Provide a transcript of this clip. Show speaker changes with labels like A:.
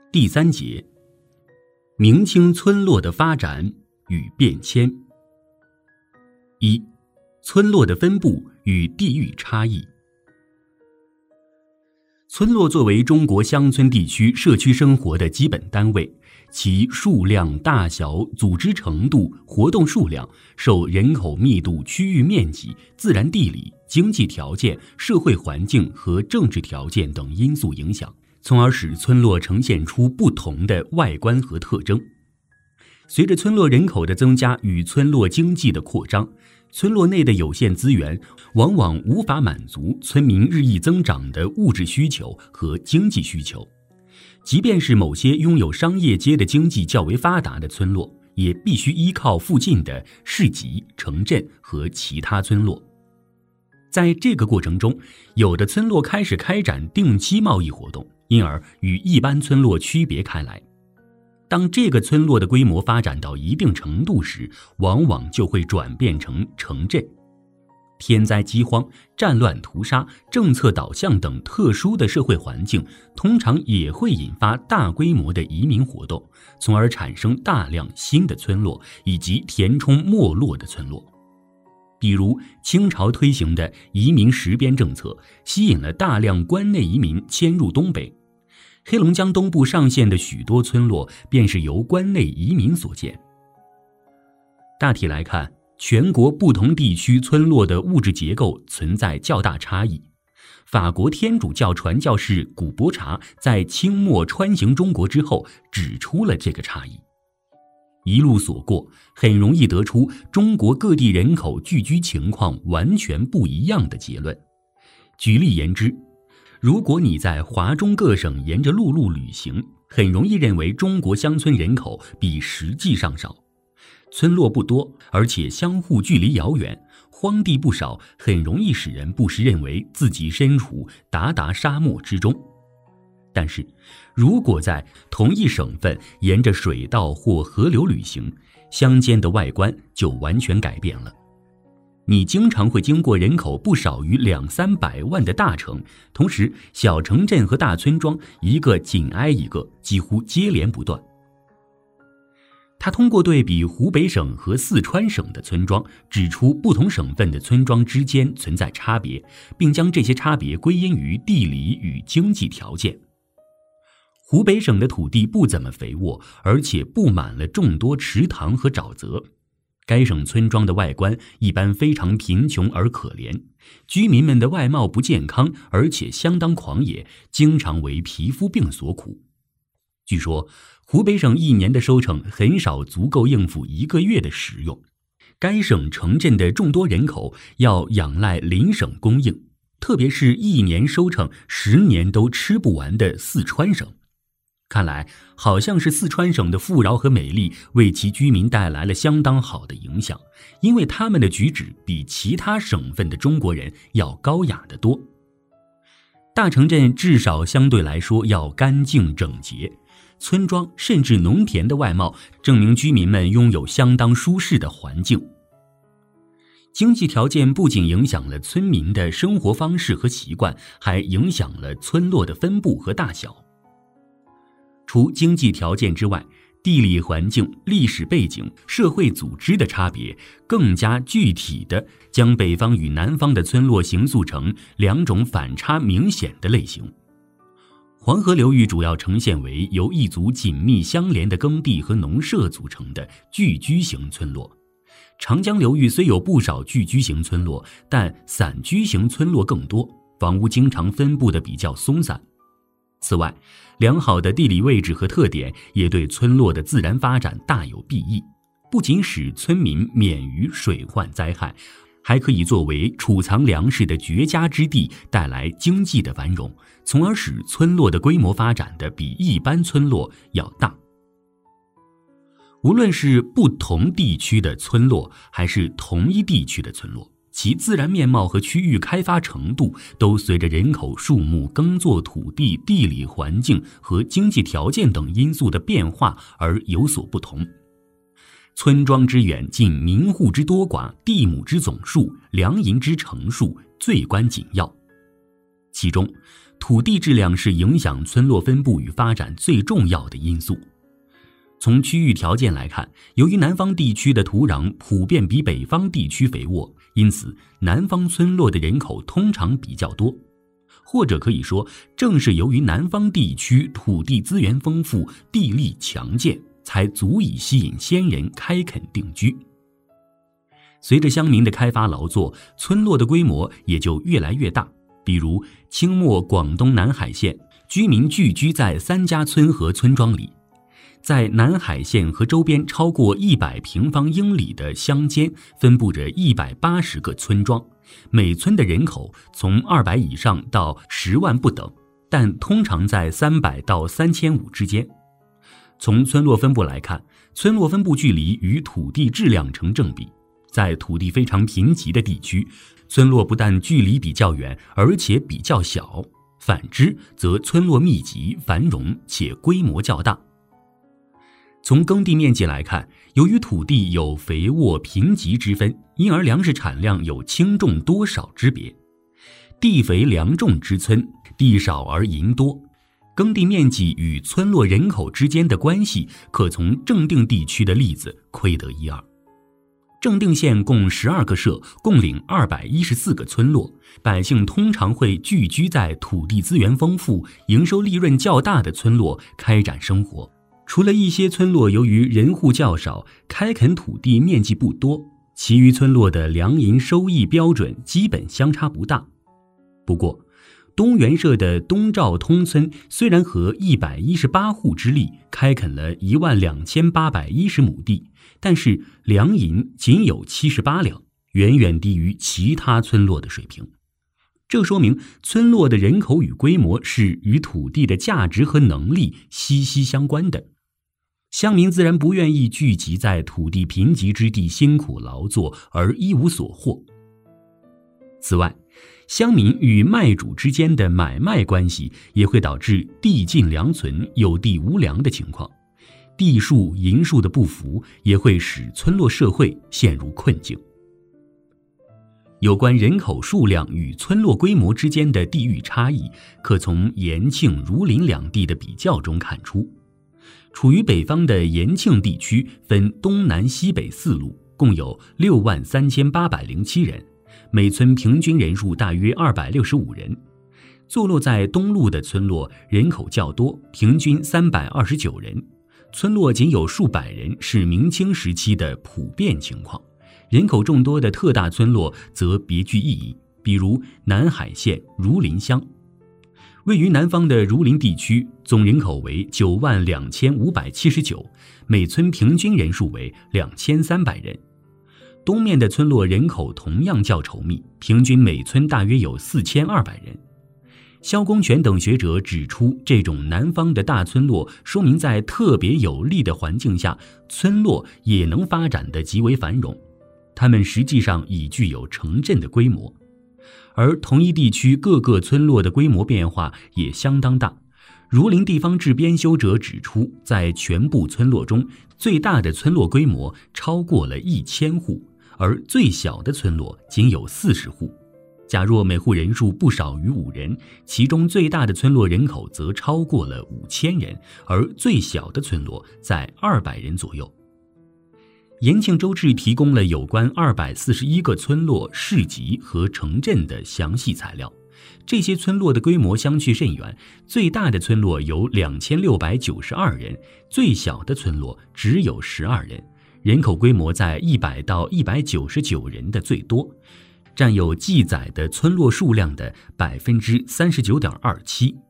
A: 第3节，明清村落的发展与变迁。1、村落的分布与地域差异。村落作为中国乡村地区社区生活的基本单位，其数量、大小、组织程度、活动数量受人口密度、区域面积、自然地理、经济条件、社会环境和政治条件等因素影响，从而使村落呈现出不同的外观和特征。随着村落人口的增加与村落经济的扩张，村落内的有限资源往往无法满足村民日益增长的物质需求和经济需求。即便是某些拥有商业街的经济较为发达的村落，也必须依靠附近的市集、城镇和其他村落。在这个过程中，有的村落开始开展定期贸易活动，因而与一般村落区别开来。当这个村落的规模发展到一定程度时，往往就会转变成城镇。天灾饥荒、战乱屠杀、政策导向等特殊的社会环境，通常也会引发大规模的移民活动，从而产生大量新的村落，以及填充没落的村落。比如清朝推行的移民实边政策，吸引了大量关内移民迁入东北。黑龙江东部上县的许多村落便是由关内移民所建。大体来看，全国不同地区村落的物质结构存在较大差异。法国天主教传教士古伯查在清末穿行中国之后指出了这个差异。一路所过，很容易得出中国各地人口聚居情况完全不一样的结论。举例言之，如果你在华中各省沿着陆路旅行，很容易认为中国乡村人口比实际上少。村落不多，而且相互距离遥远，荒地不少，很容易使人不时认为自己身处鞑靼沙漠之中。但是，如果在同一省份沿着水道或河流旅行，乡间的外观就完全改变了。你经常会经过人口不少于200-300万的大城，同时小城镇和大村庄一个紧挨一个，几乎接连不断。他通过对比湖北省和四川省的村庄，指出不同省份的村庄之间存在差别，并将这些差别归因于地理与经济条件。湖北省的土地不怎么肥沃，而且布满了众多池塘和沼泽。该省村庄的外观一般非常贫穷而可怜，居民们的外貌不健康，而且相当狂野，经常为皮肤病所苦。据说湖北省一年的收成很少足够应付1个月的食用。该省城镇的众多人口要仰赖邻省供应，特别是一年收成10年都吃不完的四川省。看来好像是四川省的富饶和美丽为其居民带来了相当好的影响，因为他们的举止比其他省份的中国人要高雅得多。大城镇至少相对来说要干净整洁，村庄甚至农田的外貌证明居民们拥有相当舒适的环境。经济条件不仅影响了村民的生活方式和习惯，还影响了村落的分布和大小。除经济条件之外，地理环境、历史背景、社会组织的差别，更加具体地将北方与南方的村落形塑成2种反差明显的类型。黄河流域主要呈现为由一组紧密相连的耕地和农舍组成的聚居型村落。长江流域虽有不少聚居型村落，但散居型村落更多，房屋经常分布得比较松散。此外，良好的地理位置和特点也对村落的自然发展大有裨益，不仅使村民免于水患灾害，还可以作为储藏粮食的绝佳之地，带来经济的繁荣，从而使村落的规模发展的比一般村落要大。无论是不同地区的村落，还是同一地区的村落，其自然面貌和区域开发程度都随着人口数目、耕作土地、地理环境和经济条件等因素的变化而有所不同。村庄之远近、民户之多寡、地亩之总数、粮银之成数最关紧要。其中， 土地质量是影响村落分布与发展最重要的因素。从区域条件来看，由于南方地区的土壤普遍比北方地区肥沃，因此南方村落的人口通常比较多。或者可以说，正是由于南方地区土地资源丰富，地力强健，才足以吸引先人开垦定居。随着乡民的开发劳作，村落的规模也就越来越大。比如清末广东南海县，居民聚居在3家村和村庄里。在南海县和周边超过100平方英里的乡间，分布着180个村庄，每村的人口从200以上到10万不等，但通常在300到3500之间。从村落分布来看，村落分布距离与土地质量成正比。在土地非常贫瘠的地区，村落不但距离比较远，而且比较小；反之，则村落密集繁荣且规模较大。从耕地面积来看，由于土地有肥沃贫瘠之分，因而粮食产量有轻重多少之别。地肥粮重之村，地少而银多。耕地面积与村落人口之间的关系，可从正定地区的例子窥得一二。正定县共12个社，共领214个村落，百姓通常会聚居在土地资源丰富、营收利润较大的村落开展生活。除了一些村落由于人户较少，开垦土地面积不多，其余村落的粮银收益标准基本相差不大。不过，东源社的东兆通村虽然和118户之力开垦了12810亩地，但是粮银仅有78两，远远低于其他村落的水平。这说明村落的人口与规模是与土地的价值和能力息息相关的。乡民自然不愿意聚集在土地贫瘠之地辛苦劳作而一无所获。此外，乡民与卖主之间的买卖关系也会导致地尽粮存、有地无粮的情况。地数、银数的不符也会使村落社会陷入困境。有关人口数量与村落规模之间的地域差异，可从延庆、儒林两地的比较中看出。处于北方的延庆地区分东南西北4路，共有63807人，每村平均人数大约265人。坐落在东路的村落人口较多，平均329人。村落仅有数百人是明清时期的普遍情况，人口众多的特大村落则别具意义，比如南海县儒林乡。位于南方的儒林地区总人口为92579，每村平均人数为2300人。东面的村落人口同样较稠密，平均每村大约有4200人。萧公权等学者指出，这种南方的大村落说明在特别有利的环境下，村落也能发展得极为繁荣，它们实际上已具有城镇的规模。而同一地区各个村落的规模变化也相当大。儒林地方志编修者指出，在全部村落中，最大的村落规模超过了1000户，而最小的村落仅有40户。假若每户人数不少于5人，其中最大的村落人口则超过了5000人，而最小的村落在200人左右。延庆州志提供了有关241个村落、市级和城镇的详细材料。这些村落的规模相去甚远，最大的村落有2692人，最小的村落只有12人，人口规模在100到199人的最多，占有记载的村落数量的39.27%。